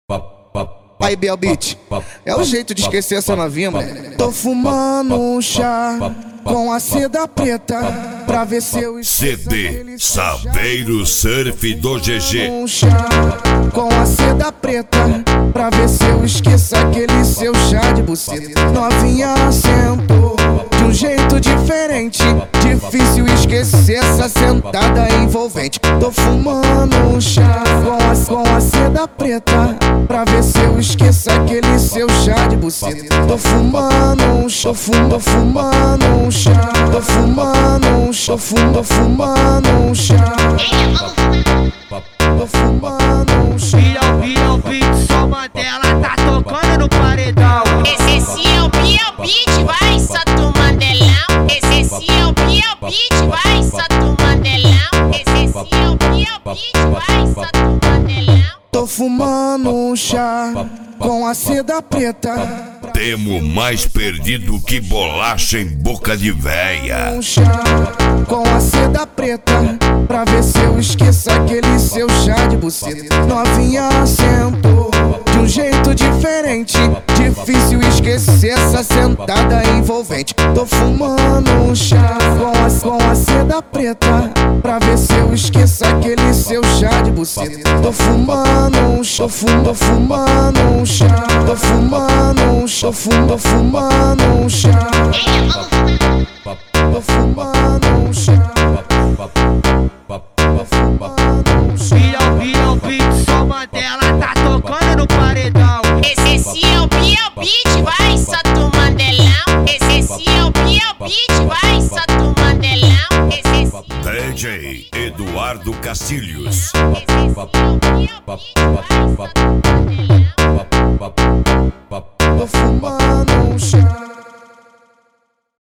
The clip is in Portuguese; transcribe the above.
Aí, Biel Beat, é o jeito de esquecer essa novinha, mano. Tô fumando um chá com a seda preta pra ver se eu CD Saveiro Surf do GG. Um chá com a seda preta pra ver se eu esqueço aquele seu chá de buceta. Novinha sentou de um jeito diferente, difícil esquecer essa sentada envolvente. Tô fumando um chá com a seda preta pra ver se eu esqueço aquele seu chá de buceta. Tô fumando um chá, tô fumando um chá, tô fumando um chá, tô fumando um chá, tô fumando um chá. Biel Beat, só Mandela tá tocando no paredão. Esse é o Biel Beat, vai só tu Mandelão. Esse é o Biel Beat, vai só tu Mandelão. Esse é o Biel Beat, vai só tu Mandelão. Tô fumando um chá com a seda preta. Temo mais perdido que bolacha em boca de véia. Um chá com a seda preta pra ver se eu esqueço aquele seu chá de buceta. Novinha sentou de um jeito diferente, difícil esquecer essa sentada envolvente. Tô fumando um chá com a seda preta pra ver se eu esqueço aquele seu chá de buceta. Tô fumando um chá, tô fumando um chá, tô fumando um chá, tô fumando um chá, tô fumando um chá, tô fumando um chá. Biel Beat, só Mandela tá tocando no paredão. Esse é o Biel Beat, vai só tu Mandelão. Esse é o Biel Beat, vai só tu Mandelão. DJ Eduardo Castilhos. Esse é o Biel Beat, vai só tu Mandelão. Tô fumando um chá.